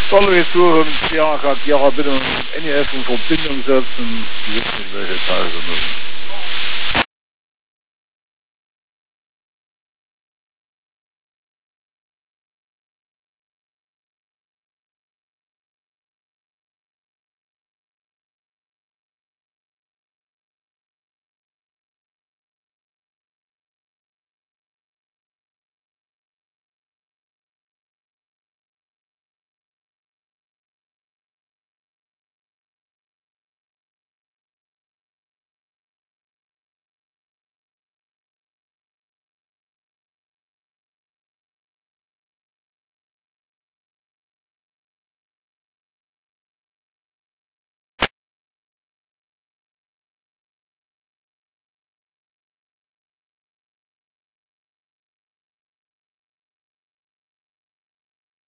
Alle Touren, ja, gaat ja binnen NES een verbinding zetten. Die weet niet welke thuis.